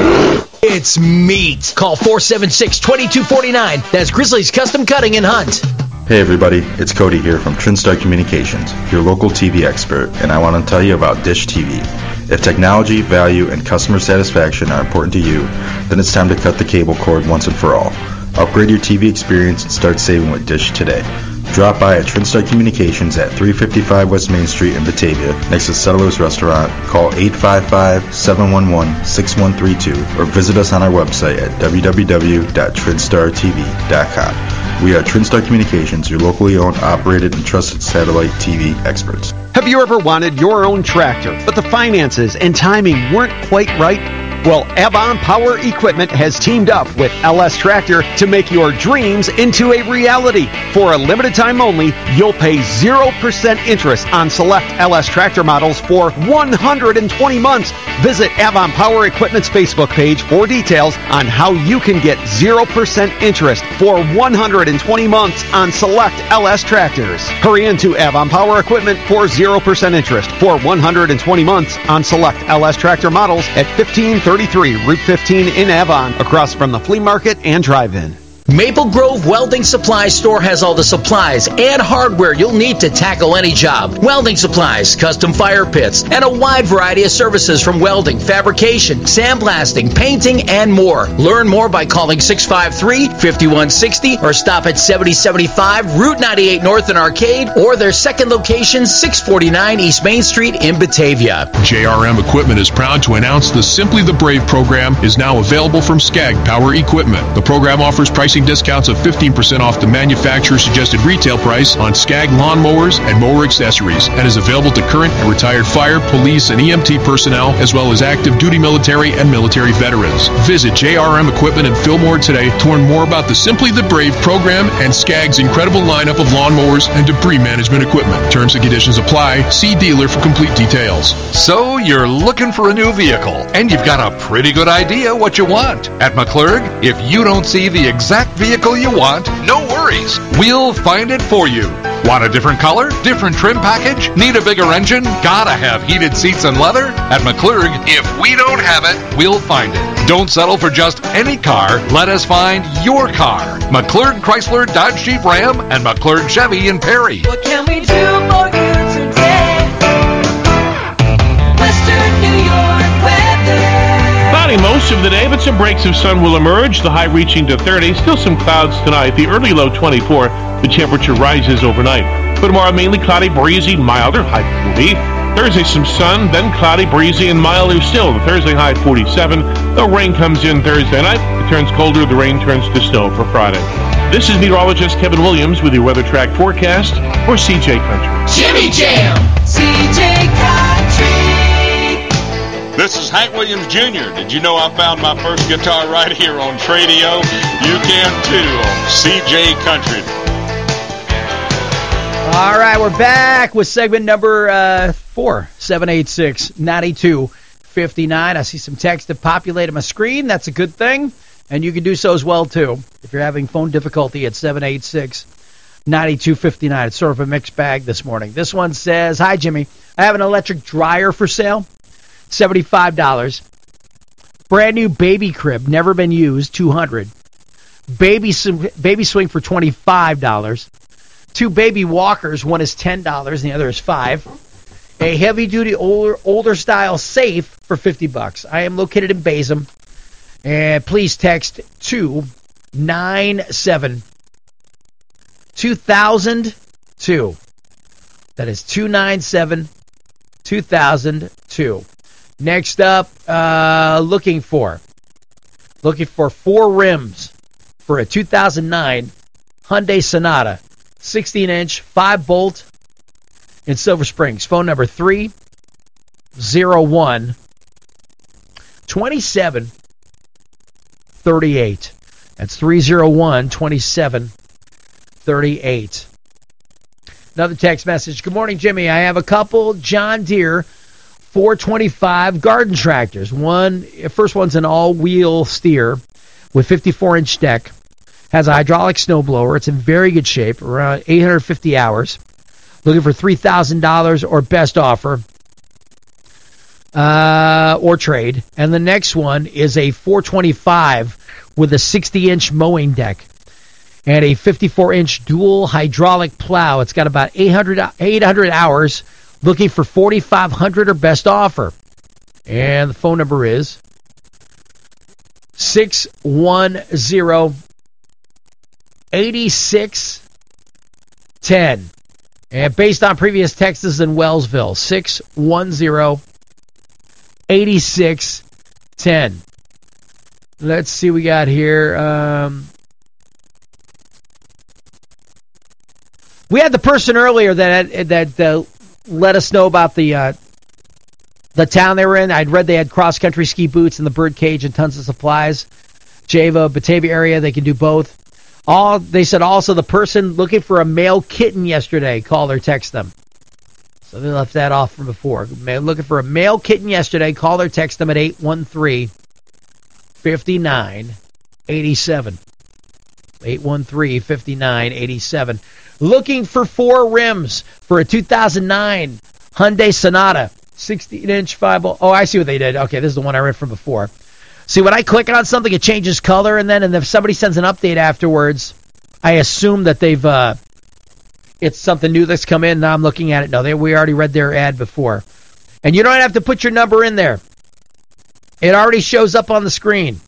Speaker 3: It's meat. Call four seven six, two two four nine. That's Grizzly's Custom Cutting in Hunt.
Speaker 6: Hey everybody, it's Cody here from TrinStar Communications, your local T V expert, and I want to tell you about Dish T V. If technology, value, and customer satisfaction are important to you, then it's time to cut the cable cord once and for all. Upgrade your T V experience and start saving with Dish today. Drop by at TrinStar Communications at three fifty-five West Main Street in Batavia, next to Settlers Restaurant. Call eight five five, seven one one, six one three two or visit us on our website at w w w dot trinstar t v dot com. We are TrinStar Communications, your locally owned, operated, and trusted satellite T V experts.
Speaker 21: Have you ever wanted your own tractor, but the finances and timing weren't quite right? Well, Avon Power Equipment has teamed up with L S Tractor to make your dreams into a reality. For a limited time only, you'll pay zero percent interest on select L S Tractor models for one hundred twenty months. Visit Avon Power Equipment's Facebook page for details on how you can get zero percent interest for one hundred twenty months on select L S Tractors. Hurry into Avon Power Equipment for zero percent interest for one hundred twenty months on select L S Tractor models at fifteen thirty-three Route fifteen in Avon, across from the flea market and drive-in.
Speaker 3: Maple Grove Welding Supply Store has all the supplies and hardware you'll need to tackle any job. Welding supplies, custom fire pits, and a wide variety of services from welding, fabrication, sandblasting, painting, and more. Learn more by calling six five three, five one six zero or stop at seventy seventy-five Route ninety-eight North in Arcade or their second location, six forty-nine East Main Street in Batavia.
Speaker 7: J R M Equipment is proud to announce the Simply the Brave program is now available from Skag Power Equipment. The program offers pricing discounts of fifteen percent off the manufacturer's suggested retail price on Skag lawnmowers and mower accessories, and is available to current and retired fire, police, and E M T personnel, as well as active duty military and military veterans. Visit J R M Equipment in Fillmore today to learn more about the Simply the Brave program and Skag's incredible lineup of lawnmowers and debris management equipment. Terms and conditions apply. See dealer for complete details.
Speaker 4: So you're looking for a new vehicle, and you've got a pretty good idea what you want. At McClurg, if you don't see the exact vehicle you want, no worries. We'll find it for you. Want a different color? Different trim package? Need a bigger engine? Gotta have heated seats and leather? At McClurg, if we don't have it, we'll find it. Don't settle for just any car. Let us find your car. McClurg Chrysler, Dodge Jeep Ram, and McClurg Chevy in Perry.
Speaker 8: What can we do for you today? Western New York weather.
Speaker 9: Cloudy most of the day, but some breaks of sun will emerge. The high reaching to thirty. Still some clouds tonight. The early low twenty-four. The temperature rises overnight. For tomorrow, mainly cloudy, breezy, milder, high forty. Thursday, some sun, then cloudy, breezy, and milder still. The Thursday high at forty-seven. The rain comes in Thursday night. It turns colder. The rain turns to snow for Friday. This is meteorologist Kevin Williams with your weather track forecast for C J Country.
Speaker 8: Jimmy Jam! C J Country!
Speaker 10: This is Hank Williams Junior Did you know I found my first guitar right here on Tradio? You can too on C J Country.
Speaker 2: All right, we're back with segment number uh, four, seven eight six, nine two five nine. I see some text that populated my screen. That's a good thing, and you can do so as well, too, if you're having phone difficulty at seven eight six, nine two five nine. It's sort of a mixed bag this morning. This one says, hi, Jimmy. I have an electric dryer for sale, seventy-five dollars. Brand new baby crib, never been used, two hundred dollars. Baby, baby swing for twenty-five dollars. Two baby walkers, one is ten dollars and the other is five dollars. A heavy-duty older, older style safe for fifty bucks. I am located in Bazem. And please text two nine seven two thousand two. That is two nine seven two thousand two. Next up, uh, looking for looking for four rims for a two thousand nine Hyundai Sonata, sixteen inch, five bolt in Silver Springs. Phone number three oh one, two seven three eight. That's three oh one, two seven three eight. Another text message. Good morning, Jimmy. I have a couple John Deere four twenty-five garden tractors. One, first one's an all-wheel steer with fifty-four inch deck. Has a hydraulic snowblower. It's in very good shape, around eight hundred fifty hours. Looking for three thousand dollars or best offer uh, or trade. And the next one is a four twenty-five with a sixty inch mowing deck and a fifty-four inch dual hydraulic plow. It's got about eight hundred, eight hundred hours. Looking for forty-five hundred dollars or best offer. And the phone number is six one zero, eight six one zero. And based on previous texts in Wellsville, six one zero, eight six one zero. Let's see what we got here. Um, we had the person earlier that that uh, let us know about the uh, the town they were in. I'd read they had cross-country ski boots and the bird cage and tons of supplies. Java, Batavia area, they can do both. All they said also the person looking for a male kitten yesterday, call or text them. So they left that off from before. Looking for a male kitten yesterday, call or text them at eight one three, five nine eight seven. eight one three, five nine eight seven. Looking for four rims for a two thousand nine Hyundai Sonata, sixteen inch five. Oh, I see what they did. Okay, this is the one I read from before. See, when I click on something, it changes color, and then and if somebody sends an update afterwards, I assume that they've uh, it's something new that's come in. Now I'm looking at it. No, they, we already read their ad before. And you don't have to put your number in there. It already shows up on the screen.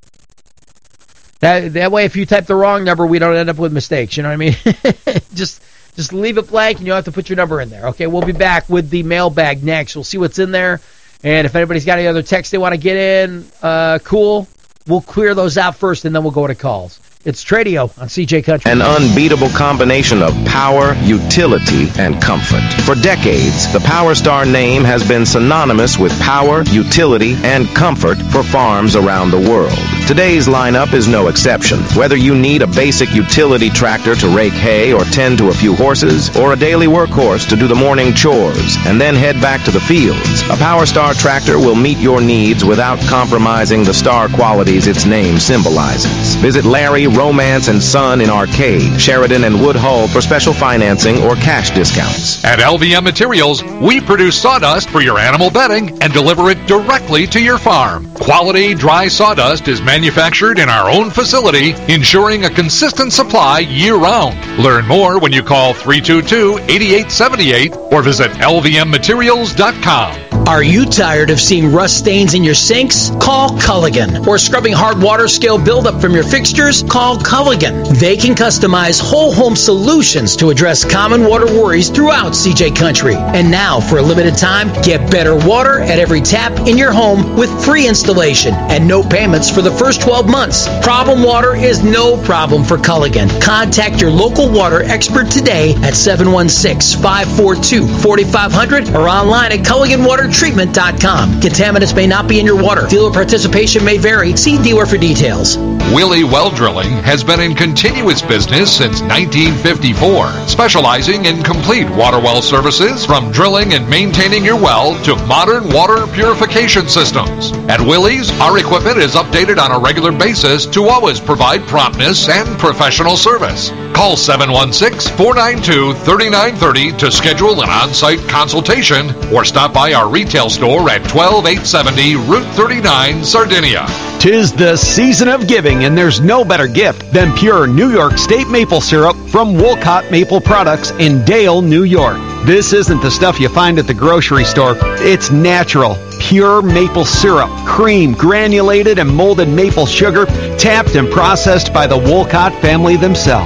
Speaker 2: That that way, if you type the wrong number, we don't end up with mistakes. You know what I mean? just just leave it blank, and you don't have to put your number in there. Okay, we'll be back with the mailbag next. We'll see what's in there. And if anybody's got any other texts they want to get in, uh, cool. We'll clear those out first, and then we'll go to calls. It's Tradio on C J Country.
Speaker 11: An unbeatable combination of power, utility, and comfort. For decades, the Power Star name has been synonymous with power, utility, and comfort for farms around the world. Today's lineup is no exception. Whether you need a basic utility tractor to rake hay or tend to a few horses, or a daily workhorse to do the morning chores, and then head back to the fields, a Power Star tractor will meet your needs without compromising the star qualities its name symbolizes. Visit Larry Romance and Son in Arcade, Sheridan and Woodhull for special financing or cash discounts.
Speaker 4: At L V M Materials, we produce sawdust for your animal bedding and deliver it directly to your farm. Quality dry sawdust is manufactured in our own facility, ensuring a consistent supply year-round. Learn more when you call three two two, eight eight seven eight or visit L V M materials dot com.
Speaker 3: Are you tired of seeing rust stains in your sinks? Call Culligan. Or scrubbing hard water scale buildup from your fixtures? Call Culligan. They can customize whole home solutions to address common water worries throughout C J Country. And now, for a limited time, get better water at every tap in your home with free installation and no payments for the first twelve months. Problem water is no problem for Culligan. Contact your local water expert today at seven one six, five four two, four five zero zero or online at culligan water treatment dot com. Contaminants may not be in your water. Dealer participation may vary. See dealer for details.
Speaker 4: Willie Well Drilling has been in continuous business since nineteen fifty-four, specializing in complete water well services from drilling and maintaining your well to modern water purification systems. At Willie's, our equipment is updated on a regular basis to always provide promptness and professional service. Call seven one six, four nine two, three nine three zero to schedule an on-site consultation or stop by our retail store at twelve eight seventy Route thirty-nine, Sardinia.
Speaker 21: Tis the season of giving, and there's no better gift than pure New York State maple syrup from Wolcott Maple Products in Dale, New York. This isn't the stuff you find at the grocery store. It's natural, pure maple syrup, cream, granulated and molded maple sugar, tapped and processed by the Wolcott family themselves.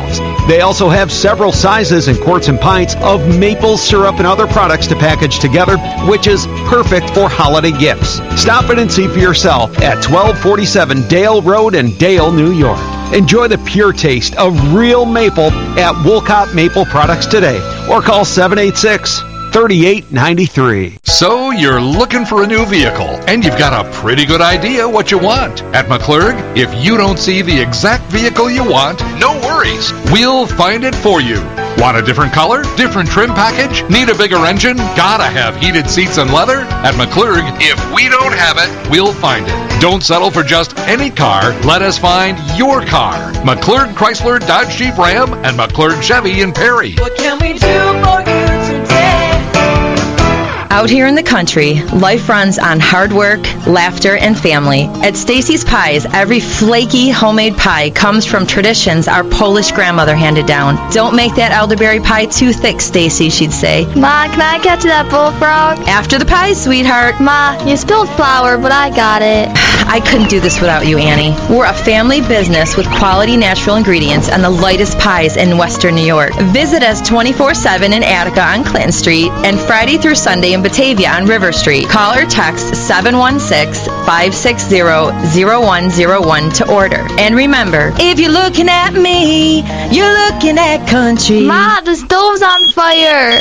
Speaker 21: They also have several sizes in quarts and pints of maple syrup and other products to package together, which is perfect for holiday gifts. Stop in and see for yourself at twelve forty-seven Dale Road in Dale, New York. Enjoy the pure taste of real maple at Wolcott Maple Products today, or call seven eight six, three eight nine three.
Speaker 4: So you're looking for a new vehicle, and you've got a pretty good idea what you want. At McClurg, if you don't see the exact vehicle you want, no worries. We'll find it for you. Want a different color? Different trim package? Need a bigger engine? Gotta have heated seats and leather? At McClurg, if we don't have it, we'll find it. Don't settle for just any car. Let us find your car. McClurg Chrysler Dodge Jeep Ram and McClurg Chevy in Perry.
Speaker 8: What can we do for you today?
Speaker 5: Out here in the country, life runs on hard work, laughter, and family. At Stacy's Pies, every flaky homemade pie comes from traditions our Polish grandmother handed down. Don't make that elderberry pie too thick, Stacy, she'd say.
Speaker 12: Ma, can I catch that bullfrog?
Speaker 5: After the pie, sweetheart.
Speaker 12: Ma, you spilled flour, but I got it.
Speaker 5: I couldn't do this without you, Annie. We're a family business with quality natural ingredients and the lightest pies in Western New York. Visit us twenty-four seven in Attica on Clinton Street and Friday through Sunday in Batavia on River Street. Call or text seven one six, five six zero, zero one zero one to order. And remember, if you're looking at me, you're looking at country.
Speaker 12: Ma, the stove's on fire.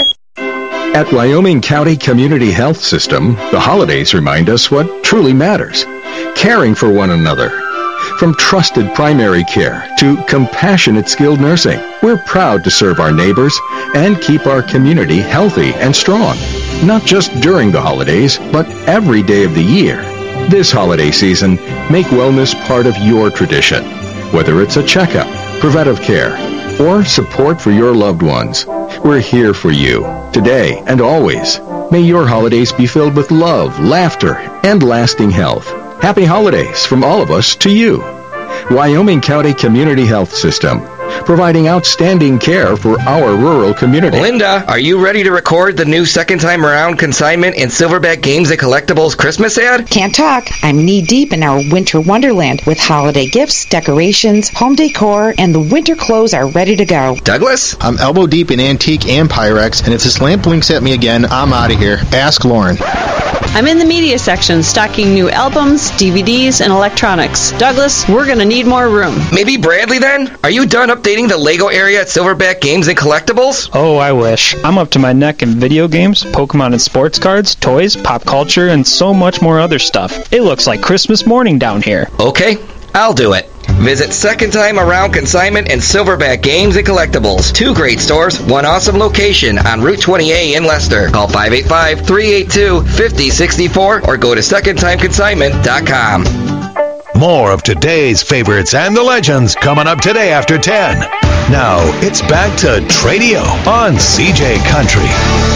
Speaker 14: At Wyoming County Community Health System, the holidays remind us what truly matters. Caring for one another. From trusted primary care to compassionate skilled nursing, we're proud to serve our neighbors and keep our community healthy and strong. Not just during the holidays, but every day of the year. This holiday season, make wellness part of your tradition. Whether it's a checkup, preventive care, or support for your loved ones, we're here for you, today and always. May your holidays be filled with love, laughter, and lasting health. Happy holidays from all of us to you. Wyoming County Community Health System, providing outstanding care for our rural community.
Speaker 15: Linda, are you ready to record the new second time around consignment and Silverback Games and Collectibles Christmas ad?
Speaker 16: Can't talk. I'm knee-deep in our winter wonderland with holiday gifts, decorations, home decor, and the winter clothes are ready to go.
Speaker 15: Douglas?
Speaker 17: I'm elbow-deep in antique and Pyrex, and if this lamp winks at me again, I'm out of here. Ask Lauren.
Speaker 27: I'm in the media section stocking new albums, D V Ds, and electronics. Douglas, we're going to need more room.
Speaker 15: Maybe Bradley then? Are you done updating the Lego area at Silverback Games and Collectibles?
Speaker 28: Oh, I wish. I'm up to my neck in video games, Pokemon and sports cards, toys, pop culture, and so much more other stuff. It looks like Christmas morning down here.
Speaker 15: Okay, I'll do it. Visit Second Time Around Consignment and Silverback Games and Collectibles. Two great stores, one awesome location on Route twenty A in Leicester. Call five eight five, three eight two, five zero six four or go to second time consignment dot com.
Speaker 22: More of today's favorites and the legends coming up today after ten. Now, it's back to Tradio on C J Country.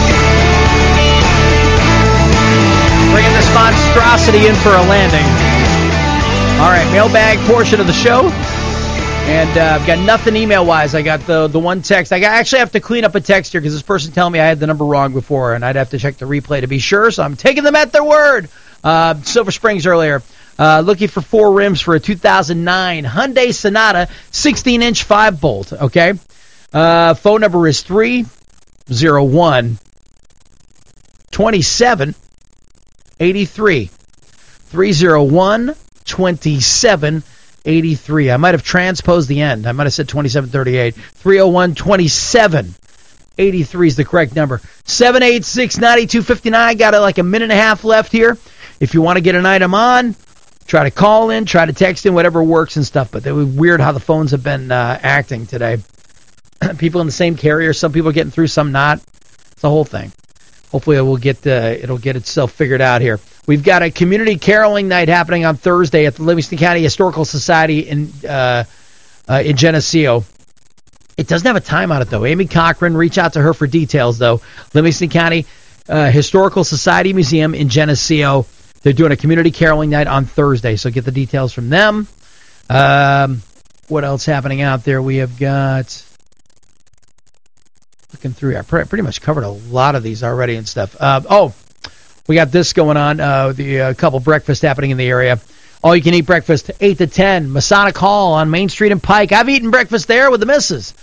Speaker 2: Bringing this monstrosity in for a landing. All right, mailbag portion of the show. And uh, I've got nothing email-wise. I got the the one text. I got, actually have to clean up a text here because this person telling me I had the number wrong before, and I'd have to check the replay to be sure, so I'm taking them at their word. Uh, Silver Springs earlier. Uh, looking for four rims for a two thousand nine Hyundai Sonata sixteen inch five bolt, okay? Uh, phone number is three oh one, two seven eight three. three oh one, two seven eight three. I might have transposed the end. I might have said twenty-seven thirty-eight. three oh one, two seven eight three is the correct number. seven eight six, nine two five nine. Got like a minute and a half left here. If you want to get an item on, try to call in, try to text in, whatever works and stuff. But it was weird how the phones have been uh, acting today. People in the same carrier, some people are getting through, some not. It's a whole thing. Hopefully it will get uh, it'll get itself figured out here. We've got a community caroling night happening on Thursday at the Livingston County Historical Society in uh, uh, in Geneseo. It doesn't have a time on it, though. Amy Cochran, reach out to her for details, though. Livingston County uh, Historical Society Museum in Geneseo. They're doing a community caroling night on Thursday, so get the details from them. Um, what else happening out there? We have got... Looking through here, I pretty much covered a lot of these already and stuff. Uh, oh, we got this going on. Uh, the uh, couple breakfast happening in the area. All you can eat breakfast eight to ten. Masonic Hall on Main Street and Pike. I've eaten breakfast there with the missus.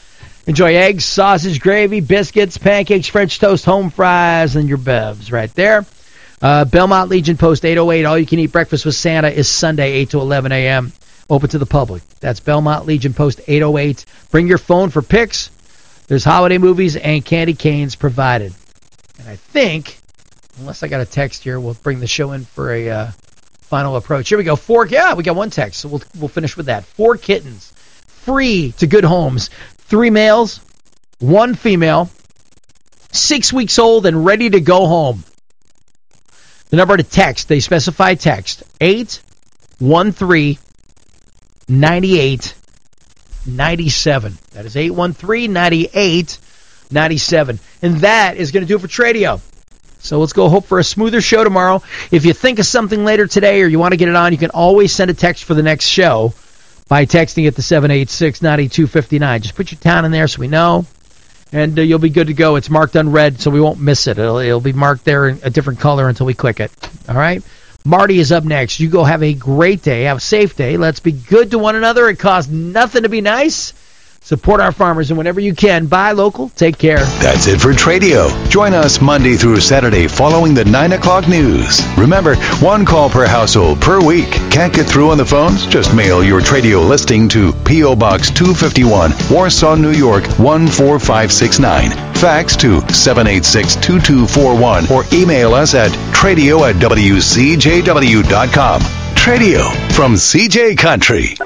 Speaker 2: Enjoy eggs, sausage, gravy, biscuits, pancakes, French toast, home fries, and your bevs right there. Uh, Belmont Legion Post eight oh eight, all you can eat breakfast with Santa is Sunday, eight to eleven a.m., open to the public. That's Belmont Legion Post eight oh eight. Bring your phone for pics. There's holiday movies and candy canes provided. And I think, unless I got a text here, we'll bring the show in for a uh, final approach. Here we go. Four, yeah, we got one text, so we'll we'll finish with that. Four kittens, free to good homes. Three males, one female, six weeks old and ready to go home. The number to text, they specify text, eight one three, nine eight nine seven. That is eight one three, nine eight nine seven. And that is going to do it for Tradio. So let's go hope for a smoother show tomorrow. If you think of something later today or you want to get it on, you can always send a text for the next show by texting it to seven eight six, nine two five nine. Just put your town in there so we know, and uh, you'll be good to go. It's marked unread, so we won't miss it. It'll, it'll be marked there in a different color until we click it. All right? Marty is up next. You go have a great day. Have a safe day. Let's be good to one another. It costs nothing to be nice. Support our farmers, and whenever you can, buy local. Take care.
Speaker 22: That's it for Tradio. Join us Monday through Saturday following the nine o'clock news. Remember, one call per household per week. Can't get through on the phones? Just mail your Tradio listing to P O. Box two fifty-one, Warsaw, New York, one four five six nine. Fax to seven eight six, two two four one or email us at tradio at w c j w dot com. Tradio from C J Country.